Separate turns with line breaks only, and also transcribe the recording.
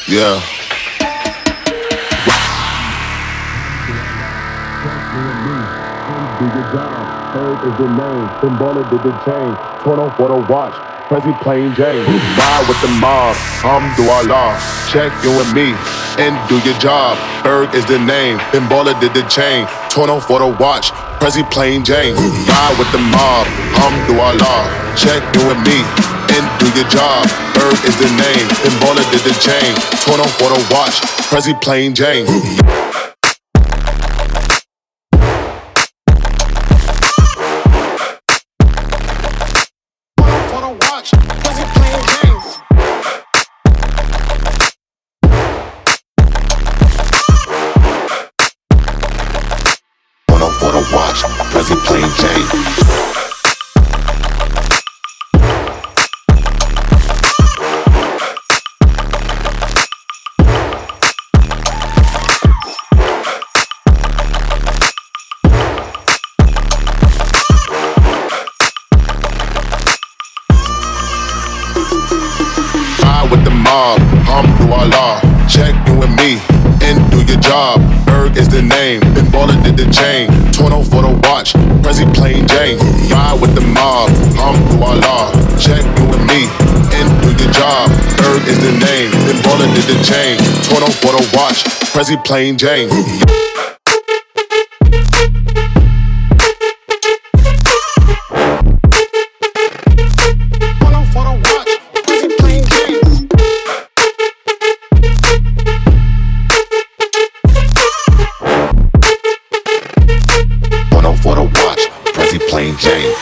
Yeah. Do your job, Ferg is the name. Then Baller did the chain. Torn off for the watch. Prezi plain Jane. Ride with the mob. Alhamdulillah. Check you and me and do your job. Ferg is the name. Then Baller did the chain. Torn off for the watch. Prezi plain Jane. Ride with the mob. Alhamdulillah. Check you and me and do your job. Ferg is the name. Then Baller did the chain. Torn off for the watch. Prezi plain Jane. For the watch, Prezi plain Jane. Ride with the mob, alhamdulillah. Check you and me and do your job. Ferg is the name, then Baller did the chain. Torn off for the watch, Prezi plain Jane. Ride with the mob, alhamdulillah. Check you and me and do your job. Ferg is the name, then Baller did the chain. Torn off for the watch, Prezi plain Jane. For the watch, Prezi plain Jane.